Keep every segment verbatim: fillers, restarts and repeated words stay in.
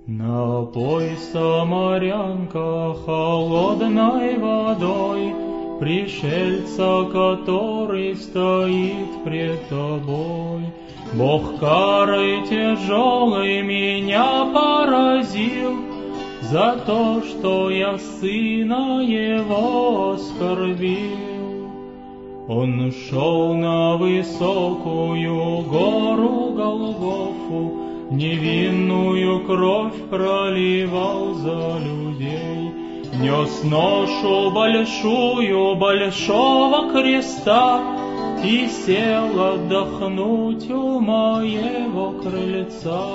Напой, самарянка, холодной водой пришельца, который стоит пред тобой. Бог карой тяжелой меня поразил за то, что я сына его оскорбил. Он шел на высокую гору Голгофу, невинную кровь проливал за людей, нес ношу большую большого креста и сел отдохнуть у моего крыльца.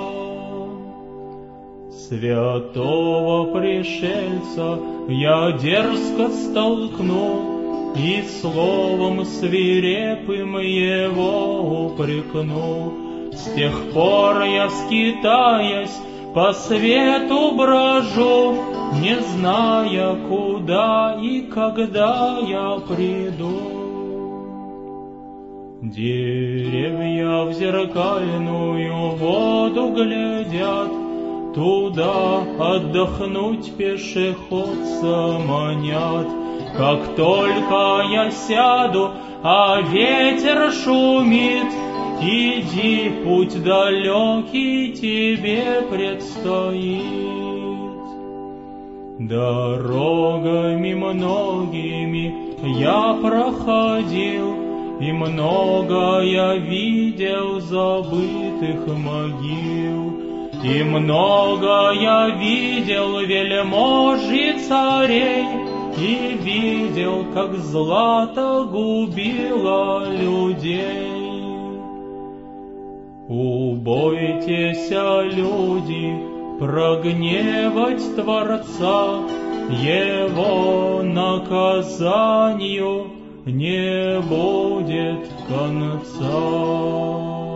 Святого пришельца я дерзко столкнул и словом свирепым его упрекнул. С тех пор я, скитаясь, по свету брожу, не зная, куда и когда я приду. Деревья в зеркальную воду глядят, туда отдохнуть пешеходца манят. Как только я сяду, а ветер шумит, иди, путь далекий тебе предстоит. Дорогами многими я проходил, и много я видел забытых могил, и много я видел вельмож и царей, и видел, как злато губило людей. Убойтесь, люди, прогневать Творца, его наказанию не будет конца.